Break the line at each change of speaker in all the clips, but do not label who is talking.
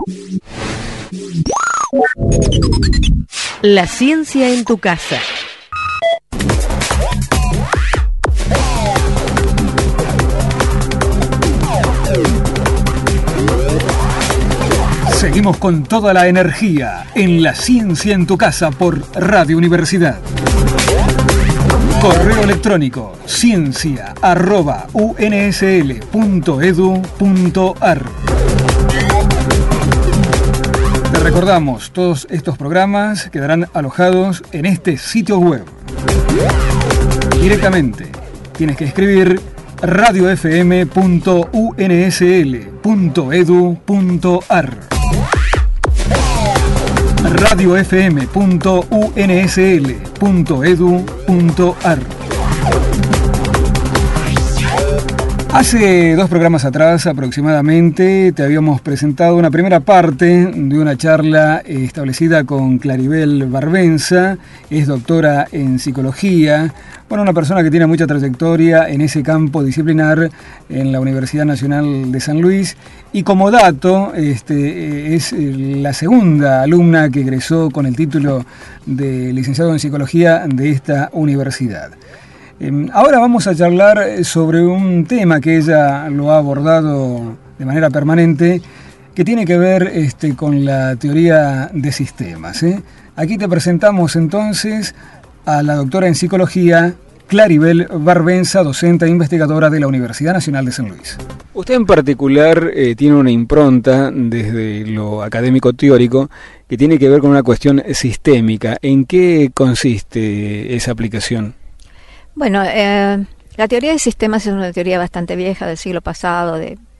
La ciencia en tu casa.
Seguimos con toda la energía en La Ciencia en tu Casa por Radio Universidad. Correo electrónico ciencia@unsl.edu.ar. Te recordamos, todos estos programas quedarán alojados en este sitio web. Directamente tienes que escribir radiofm.unsl.edu.ar. radiofm.unsl.edu.ar. Hace 2 programas atrás aproximadamente te habíamos presentado una primera parte de una charla establecida con Claribel Barbenza. Es doctora en psicología, una persona que tiene mucha trayectoria en ese campo disciplinar en la Universidad Nacional de San Luis, y como dato es la segunda alumna que egresó con el título de licenciado en psicología de esta universidad. Ahora vamos a charlar sobre un tema que ella lo ha abordado de manera permanente, que tiene que ver con la teoría de sistemas. Aquí te presentamos entonces a la doctora en psicología Claribel Barbenza, docente e investigadora de la Universidad Nacional de San Luis.
Usted en particular tiene una impronta desde lo académico teórico que tiene que ver con una cuestión sistémica. ¿En qué consiste esa aplicación?
Bueno, la teoría de sistemas es una teoría bastante vieja del siglo pasado,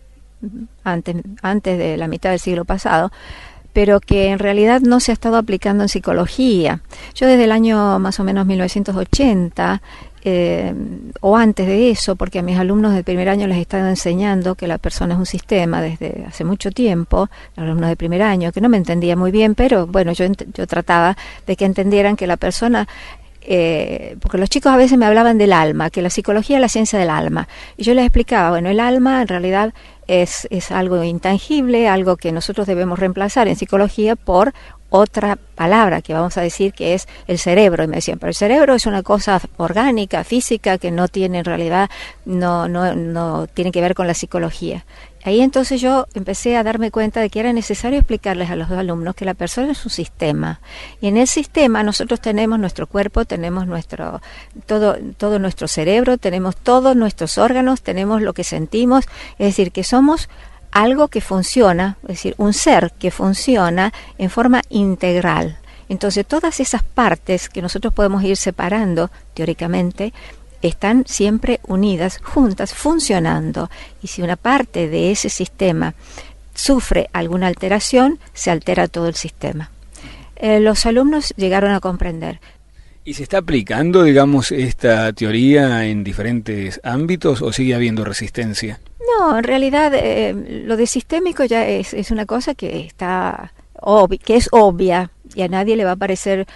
antes de la mitad del siglo pasado, pero que en realidad no se ha estado aplicando en psicología. Yo desde el año más o menos 1980, o antes de eso, porque a mis alumnos del primer año les he estado enseñando que la persona es un sistema desde hace mucho tiempo, los alumnos de primer año, que no me entendía muy bien, pero bueno, yo trataba de que entendieran que la persona... porque los chicos a veces me hablaban del alma, que la psicología es la ciencia del alma, y yo les explicaba, bueno, el alma en realidad es algo intangible, algo que nosotros debemos reemplazar en psicología por otra palabra que vamos a decir que es el cerebro. Y me decían, pero el cerebro es una cosa orgánica, física, que no tiene en realidad, no tiene que ver con la psicología. Ahí entonces yo empecé a darme cuenta de que era necesario explicarles a los alumnos que la persona es un sistema. Y en el sistema nosotros tenemos nuestro cuerpo, tenemos todo nuestro cerebro, tenemos todos nuestros órganos, tenemos lo que sentimos, es decir, que somos algo que funciona, es decir, un ser que funciona en forma integral. Entonces todas esas partes que nosotros podemos ir separando teóricamente están siempre unidas, juntas, funcionando. Y si una parte de ese sistema sufre alguna alteración, se altera todo el sistema. Los alumnos llegaron a comprender.
¿Y se está aplicando, digamos, esta teoría en diferentes ámbitos o sigue habiendo resistencia?
No, en realidad lo de sistémico ya es una cosa que que es obvia, y a nadie le va a parecer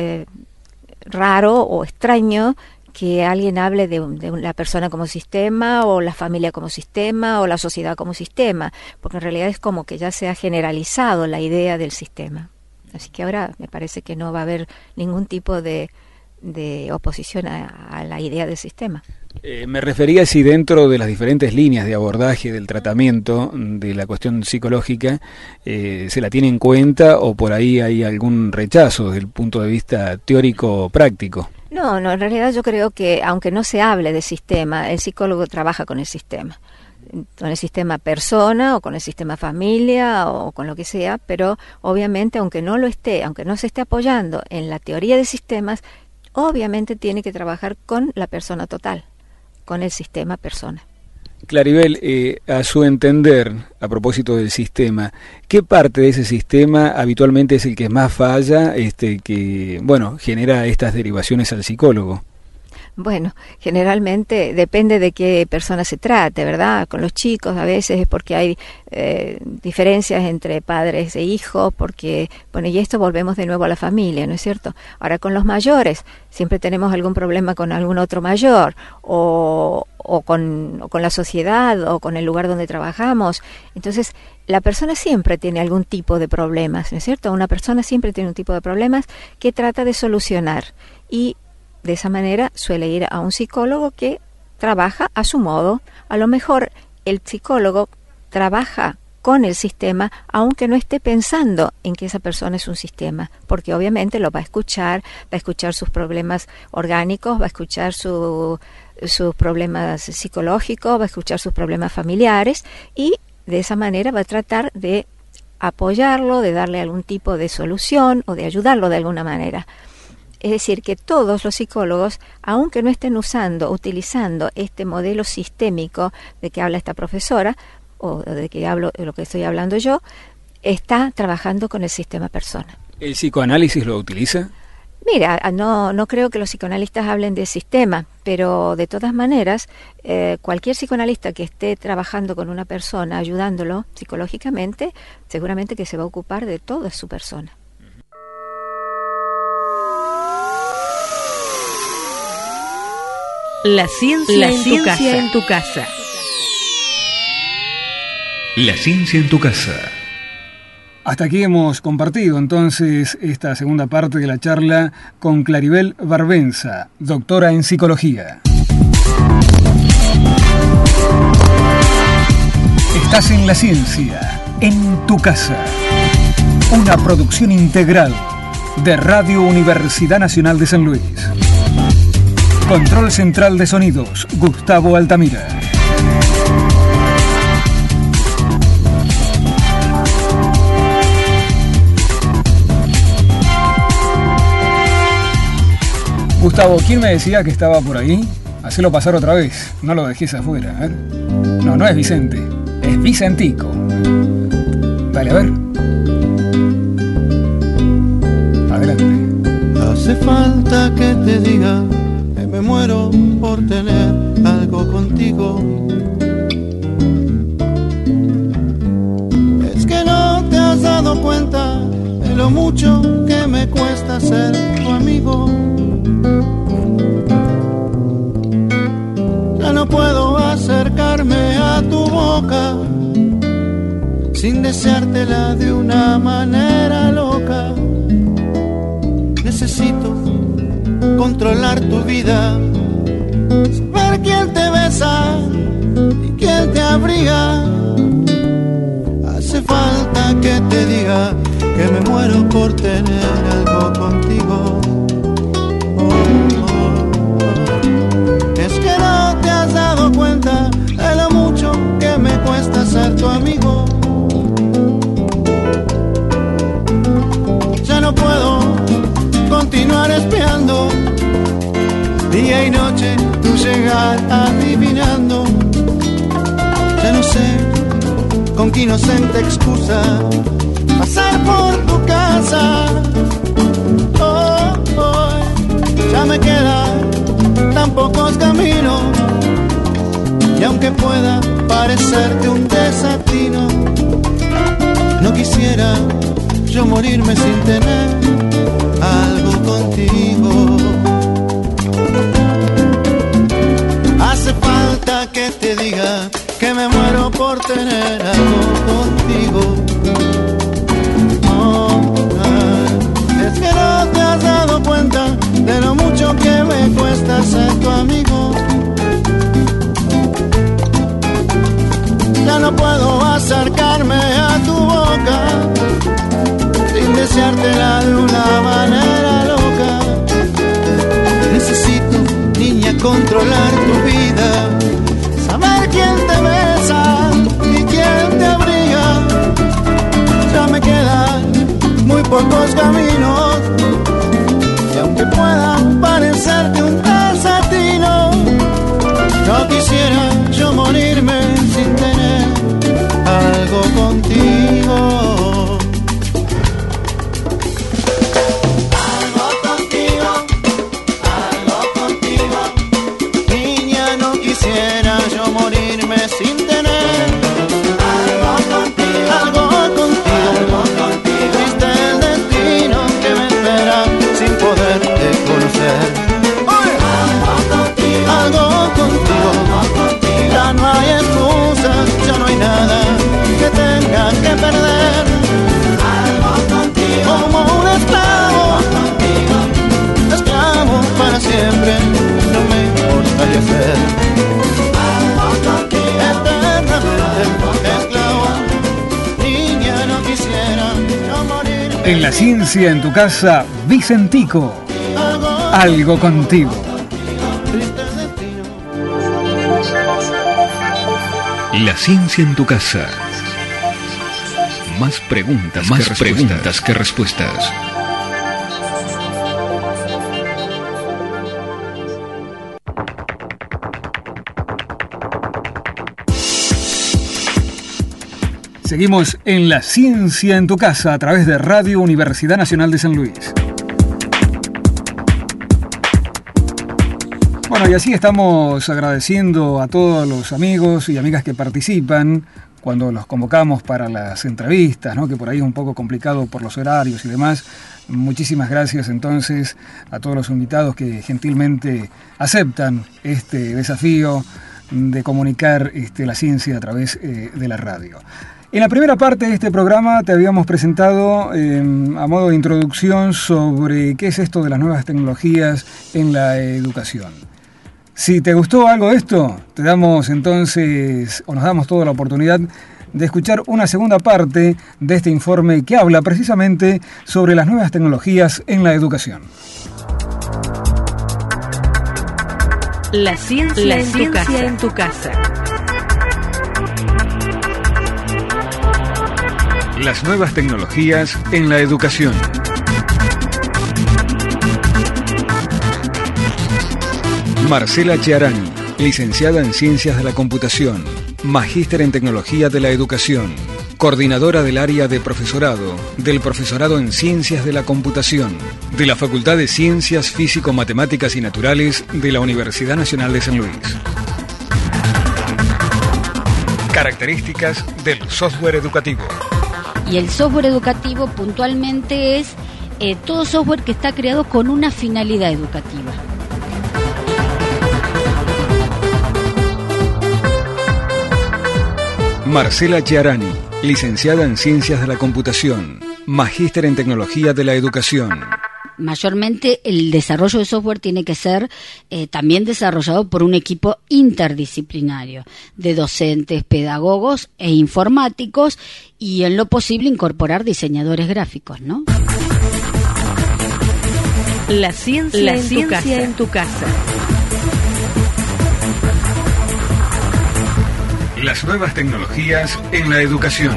raro o extraño que alguien hable de la persona como sistema, o la familia como sistema, o la sociedad como sistema, porque en realidad es como que ya se ha generalizado la idea del sistema. Así que ahora me parece que no va a haber ningún tipo de oposición a la idea del sistema.
Me refería si dentro de las diferentes líneas de abordaje del tratamiento de la cuestión psicológica se la tiene en cuenta, o por ahí hay algún rechazo desde el punto de vista teórico-práctico.
No, en realidad yo creo que aunque no se hable de sistema, el psicólogo trabaja con el sistema persona, o con el sistema familia, o con lo que sea, pero obviamente aunque no se esté apoyando en la teoría de sistemas, obviamente tiene que trabajar con la persona total, con el sistema persona.
Claribel, a su entender, a propósito del sistema, ¿qué parte de ese sistema habitualmente es el que más falla, que genera estas derivaciones al psicólogo?
Bueno, generalmente depende de qué persona se trate, ¿verdad? Con los chicos a veces es porque hay diferencias entre padres e hijos, porque, bueno, y esto volvemos de nuevo a la familia, ¿no es cierto? Ahora con los mayores, siempre tenemos algún problema con algún otro mayor, o con la sociedad, o con el lugar donde trabajamos. Entonces, la persona siempre tiene algún tipo de problemas, ¿no es cierto? Una persona siempre tiene un tipo de problemas que trata de solucionar, y de esa manera suele ir a un psicólogo que trabaja a su modo. A lo mejor el psicólogo trabaja con el sistema, aunque no esté pensando en que esa persona es un sistema, porque obviamente lo va a escuchar sus problemas orgánicos, va a escuchar sus problemas psicológicos, va a escuchar sus problemas familiares, y de esa manera va a tratar de apoyarlo, de darle algún tipo de solución o de ayudarlo de alguna manera. Es decir, que todos los psicólogos, aunque no estén utilizando este modelo sistémico de que habla esta profesora, o de que hablo, lo que estoy hablando yo, está trabajando con el sistema persona.
¿El psicoanálisis lo utiliza?
Mira, no creo que los psicoanalistas hablen de sistema, pero de todas maneras, cualquier psicoanalista que esté trabajando con una persona, ayudándolo psicológicamente, seguramente que se va a ocupar de toda su persona.
La ciencia en tu casa.
La ciencia en tu casa.
Hasta aquí hemos compartido entonces esta segunda parte de la charla con Claribel Barbenza, doctora en psicología. Estás en La Ciencia en tu casa. Una producción integral de Radio Universidad Nacional de San Luis. Control central de sonidos, Gustavo Altamira. Gustavo, ¿quién me decía que estaba por ahí? Hacelo pasar otra vez, no lo dejes afuera, a ver. No es Vicente, es Vicentico. Dale, a ver. Adelante.
Hace falta que te diga que me muero por tener algo contigo. Es que no te has dado cuenta de lo mucho que me cuesta ser tu amigo. Ya no puedo acercarme a tu boca sin deseártela de una manera loca. Necesito controlar tu vida, saber quién te besa y quién te abriga. Hace falta que te diga que me muero por tener algo contigo. Es que no te has dado cuenta de lo mucho que me cuesta ser tu amigo. Ya no puedo continuar espiando día y noche tu llegar adivinando. Ya no sé con qué inocente excusa pasar por tu casa. Ya me quedan tan pocos caminos, y aunque pueda parecerte un desatino, no quisiera yo morirme sin tener algo contigo. Hace falta que te diga que me muero por tener algo contigo. Es que no te has dado cuenta de lo mucho que me cuesta ser tu amigo. Ya no puedo acercarme a tu boca sin deseártela de una manera loca. Necesito, niña, controlar tu vida, saber quién te besa y quién te abriga. Ya me quedan muy pocos caminos, y aunque puedan parecerte un desatino, no quisiera yo morirme sin tener algo contigo. Algo contigo, algo contigo.
En La Ciencia en tu Casa, Vicentico. Algo contigo.
La Ciencia en tu Casa. Más preguntas que respuestas.
Seguimos en La Ciencia en tu Casa a través de Radio Universidad Nacional de San Luis. Bueno, y así estamos agradeciendo a todos los amigos y amigas que participan cuando los convocamos para las entrevistas, ¿no? Que por ahí es un poco complicado por los horarios y demás. Muchísimas gracias entonces a todos los invitados que gentilmente aceptan este desafío de comunicar la ciencia a través de la radio. En la primera parte de este programa te habíamos presentado a modo de introducción sobre qué es esto de las nuevas tecnologías en la educación. Si te gustó algo de esto, te damos entonces, o nos damos toda la oportunidad de escuchar una segunda parte de este informe que habla precisamente sobre las nuevas tecnologías en la educación.
La ciencia en tu casa.
Las nuevas tecnologías en la educación. Marcela Chiarani, licenciada en Ciencias de la Computación, magíster en Tecnología de la Educación, coordinadora del área de profesorado, del profesorado en Ciencias de la Computación, de la Facultad de Ciencias Físico-Matemáticas y Naturales de la Universidad Nacional de San Luis. Características del software educativo.
Y el software educativo puntualmente es todo software que está creado con una finalidad educativa.
Marcela Chiarani, licenciada en Ciencias de la Computación, magíster en Tecnología de la Educación.
Mayormente el desarrollo de software tiene que ser también desarrollado por un equipo interdisciplinario de docentes, pedagogos e informáticos, y en lo posible incorporar diseñadores gráficos, ¿no?
La ciencia en tu casa.
Las nuevas tecnologías en la educación.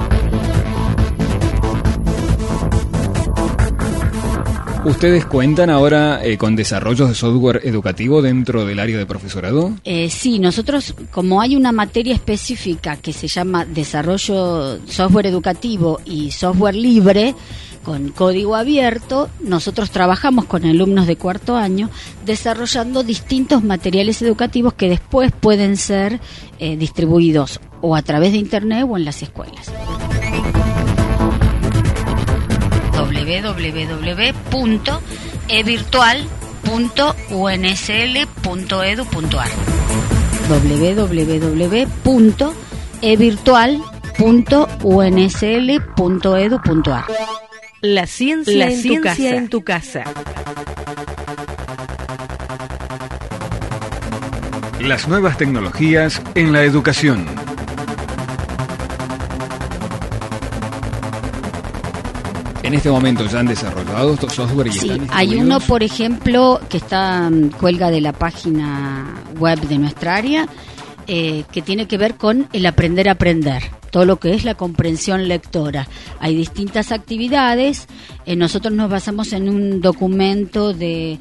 ¿Ustedes cuentan ahora con desarrollos de software educativo dentro del área de profesorado?
Sí, nosotros, como hay una materia específica que se llama Desarrollo Software Educativo y Software Libre, con código abierto, nosotros trabajamos con alumnos de cuarto año desarrollando distintos materiales educativos que después pueden ser distribuidos o a través de internet o en las escuelas. www.evirtual.unsl.edu.ar www.evirtual.unsl.edu.ar
La ciencia en tu casa.
Las nuevas tecnologías en la educación.
En este momento ya han desarrollado estos software y
sí,
están
hay uno, por ejemplo, que está cuelga de la página web de nuestra área, que tiene que ver con el aprender a aprender, todo lo que es la comprensión lectora. Hay distintas actividades. Nosotros nos basamos en un documento de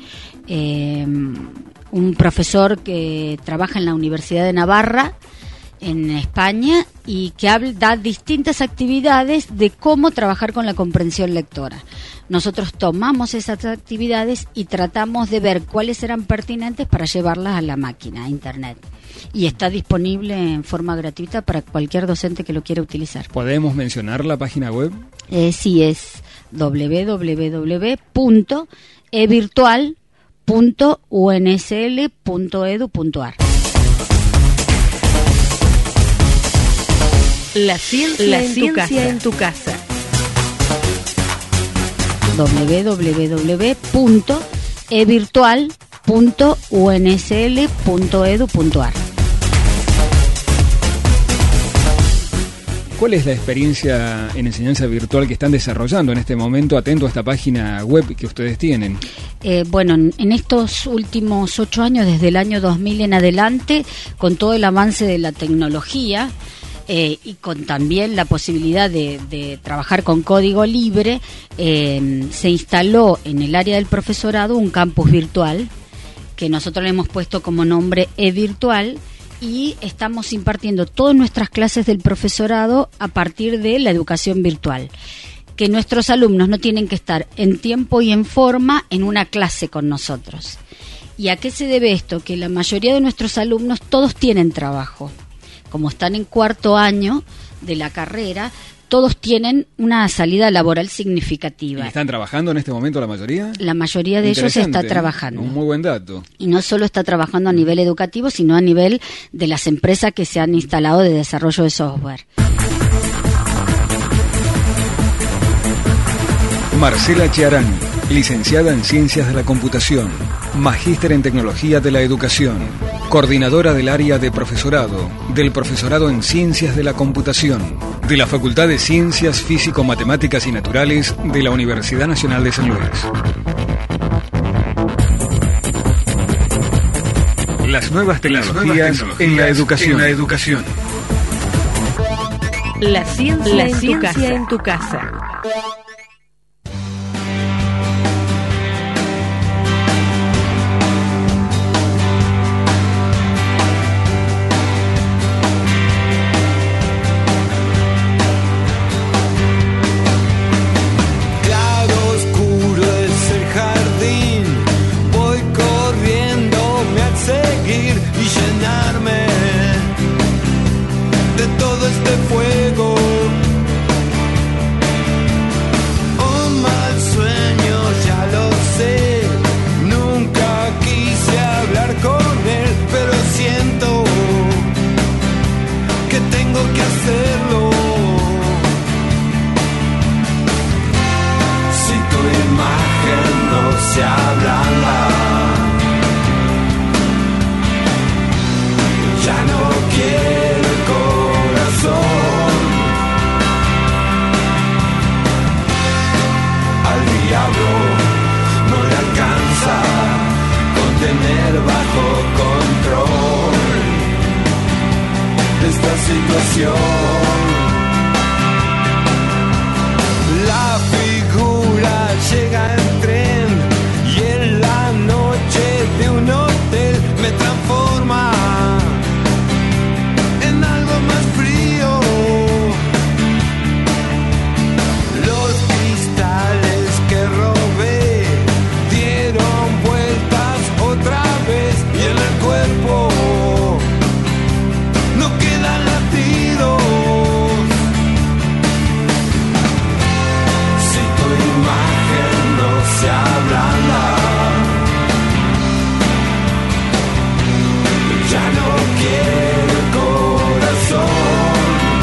un profesor que trabaja en la Universidad de Navarra, en España, y que da distintas actividades de cómo trabajar con la comprensión lectora. Nosotros tomamos esas actividades y tratamos de ver cuáles eran pertinentes para llevarlas a la máquina, a internet. Y está disponible en forma gratuita para cualquier docente que lo quiera utilizar.
¿Podemos mencionar la página web?
Sí, es www.evirtual.unsl.edu.ar.
La ciencia en tu casa.
www.evirtual.unsl.edu.ar.
¿Cuál es la experiencia en enseñanza virtual que están desarrollando en este momento, atento a esta página web que ustedes tienen?
Bueno, en estos últimos 8 años, desde el año 2000 en adelante, con todo el avance de la tecnología, y con también la posibilidad de trabajar con código libre, se instaló en el área del profesorado un campus virtual que nosotros le hemos puesto como nombre eVirtual, y estamos impartiendo todas nuestras clases del profesorado a partir de la educación virtual, que nuestros alumnos no tienen que estar en tiempo y en forma en una clase con nosotros. ¿Y a qué se debe esto? Que la mayoría de nuestros alumnos todos tienen trabajo. Como están en 4º año de la carrera, todos tienen una salida laboral significativa.
¿Y están trabajando en este momento la mayoría?
La mayoría de ellos está trabajando.
Un muy buen dato.
Y no solo está trabajando a nivel educativo, sino a nivel de las empresas que se han instalado de desarrollo de software.
Marcela Chiarán, licenciada en Ciencias de la Computación, magíster en Tecnología de la Educación, coordinadora del área de profesorado, del profesorado en Ciencias de la Computación, de la Facultad de Ciencias Físico-Matemáticas y Naturales de la Universidad Nacional de San Luis. Las nuevas tecnologías en la educación.
La ciencia en tu casa.
La figura llega en tren y en la noche de un hotel me transforma en algo más frío. Los cristales que robé dieron vueltas otra vez y en el cuerpo no quedan latidos. Si tu imagen no se ablanda, ya no quiere el corazón.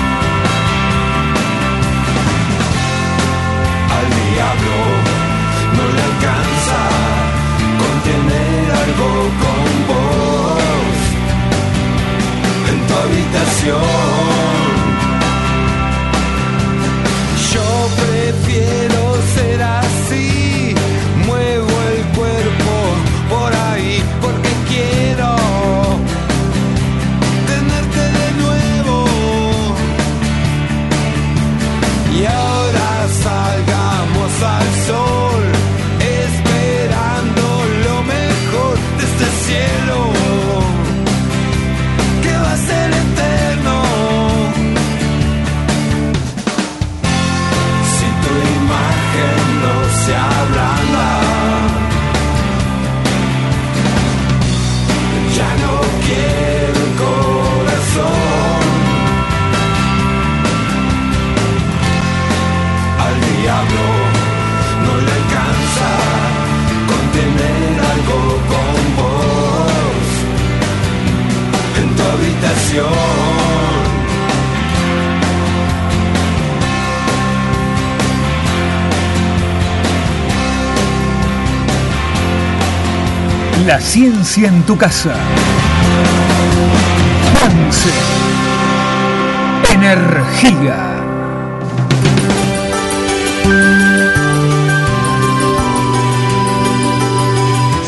Al diablo no le alcanza con tener algo con vos en tu habitación. Yo prefiero ser así, muevo el cuerpo por ahí porque quiero tenerte de nuevo. Y ahora salgamos al sol, esperando lo mejor de este cielo que va a ser eterno. Si tu imagen no se ablanda, ya no quiero el corazón. Al diablo no le alcanza con tener algo con vos en tu habitación.
La ciencia en tu casa. Ponce. Energía.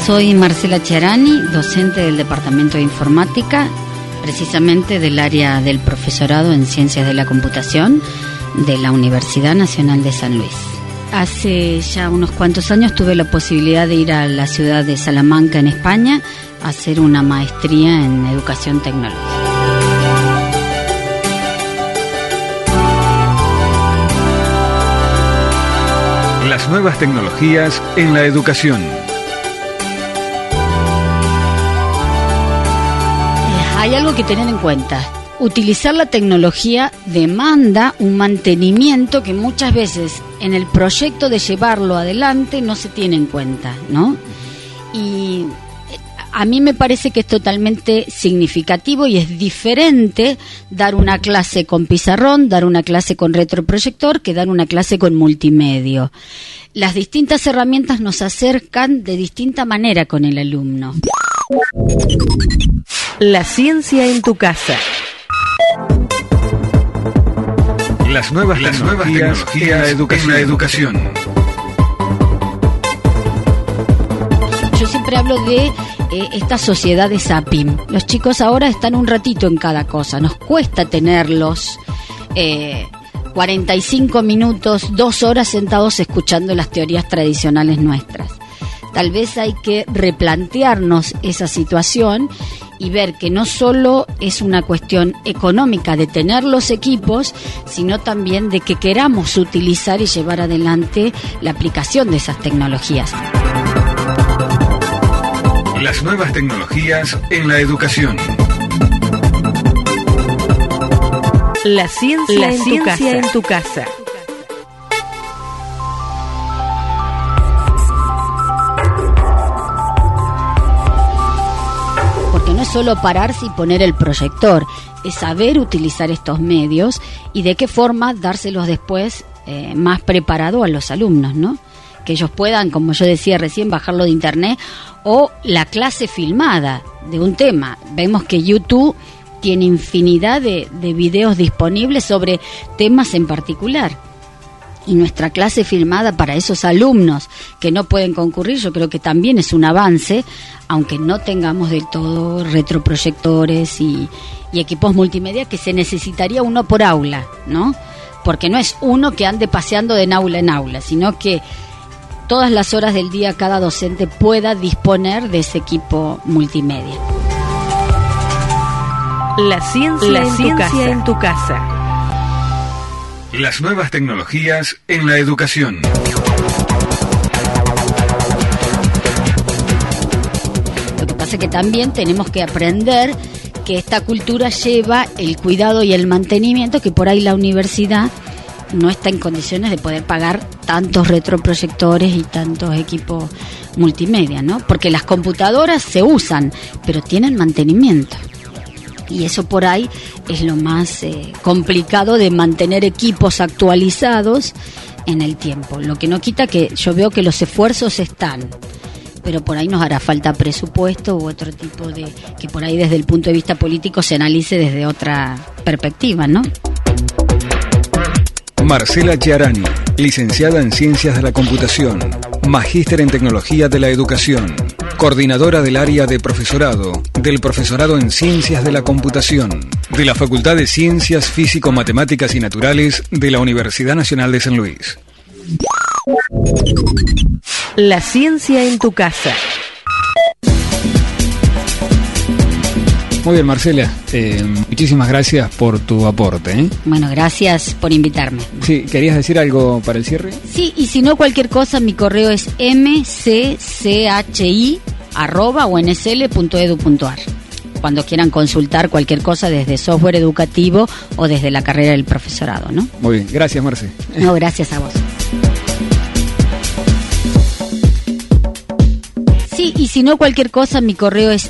Soy Marcela Chiarani, docente del Departamento de Informática, precisamente del área del profesorado en Ciencias de la Computación de la Universidad Nacional de San Luis. Hace ya unos cuantos años tuve la posibilidad de ir a la ciudad de Salamanca, en España, a hacer una maestría en educación tecnológica.
Las nuevas tecnologías en la educación.
Hay algo que tener en cuenta. Utilizar la tecnología demanda un mantenimiento que muchas veces en el proyecto de llevarlo adelante no se tiene en cuenta, ¿no? Y a mí me parece que es totalmente significativo y es diferente dar una clase con pizarrón, dar una clase con retroproyector, que dar una clase con multimedia. Las distintas herramientas nos acercan de distinta manera con el alumno.
La ciencia en tu casa.
Las nuevas tecnologías en la educación.
Yo siempre hablo de esta sociedad de zapping. Los chicos ahora están un ratito en cada cosa. Nos cuesta tenerlos 45 minutos, 2 horas sentados escuchando las teorías tradicionales nuestras. Tal vez hay que replantearnos esa situación y ver que no solo es una cuestión económica de tener los equipos, sino también de que queramos utilizar y llevar adelante la aplicación de esas tecnologías.
Las nuevas tecnologías en la educación.
La ciencia en tu casa.
Porque no es solo pararse y poner el proyector, es saber utilizar estos medios y de qué forma dárselos después más preparado a los alumnos, ¿no? Que ellos puedan, como yo decía recién, bajarlo de internet o la clase filmada de un tema. Vemos que YouTube tiene infinidad de videos disponibles sobre temas en particular. Y nuestra clase filmada para esos alumnos que no pueden concurrir, yo creo que también es un avance, aunque no tengamos del todo retroproyectores y equipos multimedia, que se necesitaría uno por aula, ¿no? Porque no es uno que ande paseando de aula en aula, sino que todas las horas del día cada docente pueda disponer de ese equipo multimedia.
La ciencia en tu casa.
Las nuevas tecnologías en la educación.
Lo que pasa es que también tenemos que aprender que esta cultura lleva el cuidado y el mantenimiento, que por ahí la universidad no está en condiciones de poder pagar tantos retroproyectores y tantos equipos multimedia, ¿no? Porque las computadoras se usan, pero tienen mantenimiento. Y eso por ahí es lo más complicado de mantener equipos actualizados en el tiempo. Lo que no quita que yo veo que los esfuerzos están, pero por ahí nos hará falta presupuesto u otro tipo de... que por ahí desde el punto de vista político se analice desde otra perspectiva, ¿no?
Marcela Chiarani, licenciada en Ciencias de la Computación, magíster en Tecnología de la Educación, coordinadora del área de profesorado, del profesorado en Ciencias de la Computación, de la Facultad de Ciencias Físico-Matemáticas y Naturales de la Universidad Nacional de San Luis.
La ciencia en tu casa.
Muy bien, Marcela, muchísimas gracias por tu aporte.
Bueno, gracias por invitarme.
Sí, ¿querías decir algo para el cierre?
Sí, y si no cualquier cosa, mi correo es mcchi@unsl.edu.ar. Cuando quieran consultar cualquier cosa desde software educativo o desde la carrera del profesorado, ¿no?
Muy bien, gracias, Marce.
No, gracias a vos. Sí, y si no cualquier cosa, mi correo es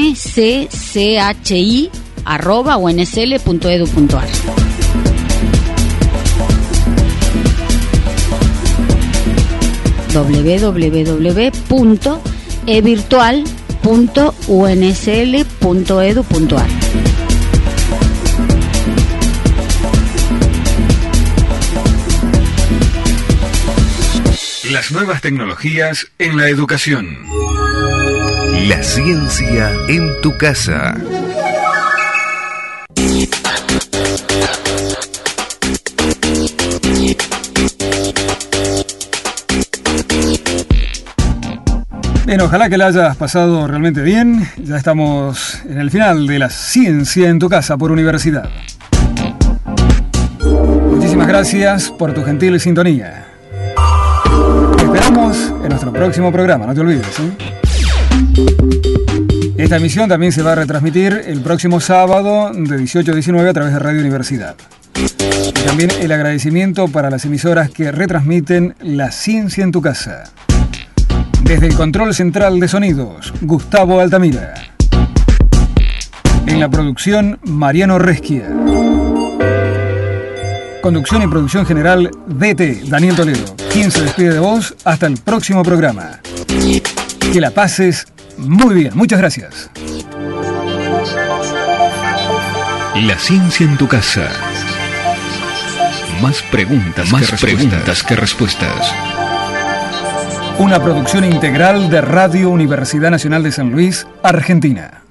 mcchi@unsl.edu.ar. www.evirtual.unsl.edu.ar.
Las nuevas tecnologías en la educación. La ciencia en tu casa.
Bien, ojalá que la hayas pasado realmente bien. Ya estamos en el final de La Ciencia en tu Casa por Universidad. Muchísimas gracias por tu gentil sintonía. Te esperamos en nuestro próximo programa, no te olvides, ¿eh? Esta emisión también se va a retransmitir el próximo sábado de 18 a 19 a través de Radio Universidad. Y también el agradecimiento para las emisoras que retransmiten La Ciencia en tu Casa. Desde el control central de sonidos, Gustavo Altamira. En la producción, Mariano Resquia. Conducción y producción general, DT, Daniel Toledo. Quien se despide de vos, hasta el próximo programa. Que la pases muy bien. Muchas gracias.
La Ciencia en tu Casa. Más preguntas que respuestas.
Una producción integral de Radio Universidad Nacional de San Luis, Argentina.